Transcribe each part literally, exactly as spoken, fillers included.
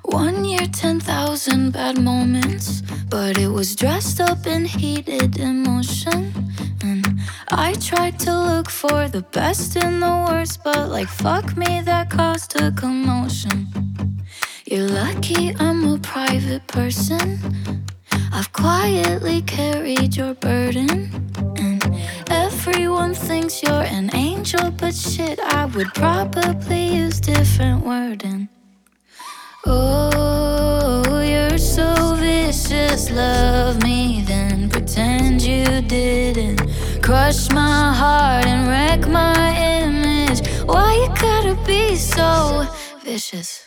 One year, ten thousand bad moments, but it was dressed up in heated emotion. And I tried to look for the best in the worst, but like fuck me, that caused a commotion. You're lucky I'm a private person. I've quietly carried your burden. And everyone thinks you're an angel, but shit, I would probably use different wording. Oh, you're so vicious, love me, then pretend you didn't. Crush my heart and wreck my image. Why you gotta be so vicious?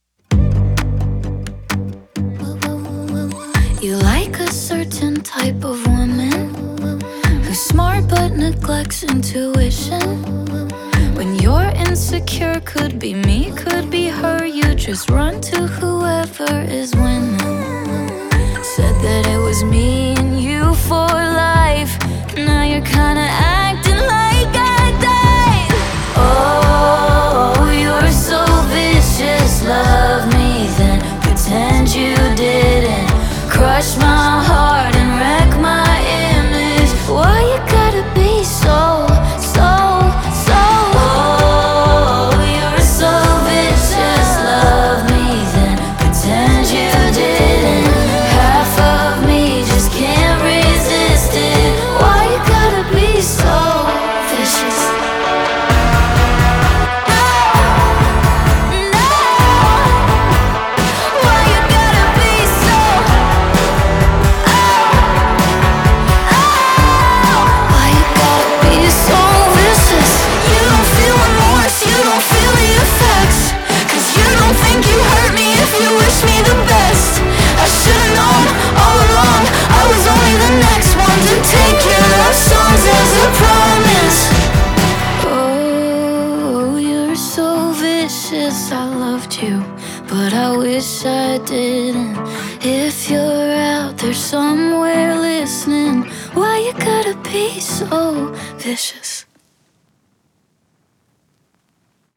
You like a certain type of woman who's smart but neglects intuition. When you're insecure, could be me, could be her. You just run to whoever is winning. Said that it was me and you for life. Now you're kinda acting like I died. Oh, you're so vicious, love me, then pretend you didn't. Crush my heart and wreck my image. Why you gotta be so, so, so? Oh, you're so vicious, love me, then pretend you didn't. Half of me just can't resist it. Why you gotta be so vicious? I loved you, but I wish I didn't. If you're out there somewhere listening, why you gotta be so vicious?